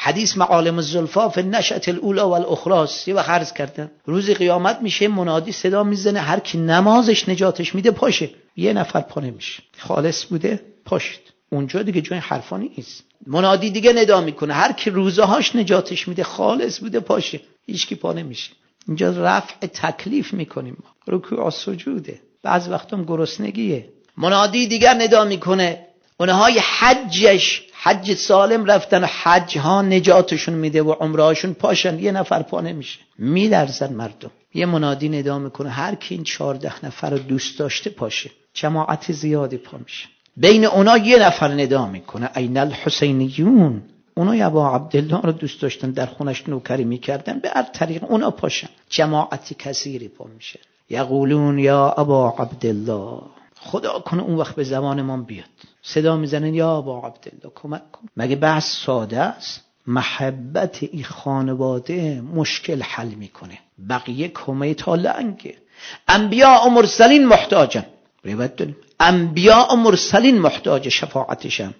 حدیث معالم الزلفا فی النشأة الاولی والاخری. یه وقت عرض کردم روز قیامت میشه منادی صدا میزنه هر کی نمازش نجاتش میده پاشه. یه نفر پا نمیشه، خالص بوده پاشید. اونجا دیگه جای حرفا نیست. منادی دیگه ندا میکنه هر کی روزهاش نجاتش میده خالص بوده پاشه. هیچ کی پا نمیشه. اینجا رفع تکلیف میکنیم ما. رکوع و سجوده. بعض وقتام گرسنگیه. منادی دیگر ندا میکنه اونهای حج سالم رفتن، حج ها نجاتشون میده و عمرهاشون پاشن. یه نفر پا نمیشه، میلرزن مردم. یه منادی ندا میکنه هر کی این 14 نفر رو دوست داشته پاشه. جماعت زیادی پا میشه. بین اونا یه نفر ندا میکنه این الحسینیون. اونا یا ابا عبدالله رو دوست داشتن، در خونش نوکری میکردن، به هر طریق اونا پاشن. جماعت کثیری پا میشه. یقولون یا ابا عبدالله. خدا کنه اون وقت به زمان ما بیاد صدا میزنن یا ابا عبدالله کمک کن. مگه بحث ساده است؟ محبت این خانواده مشکل حل میکنه. بقیه کمیت ها لنگه. انبیاء و مرسلین محتاجن. روایت داریم انبیاء و مرسلین محتاج شفاعتشن.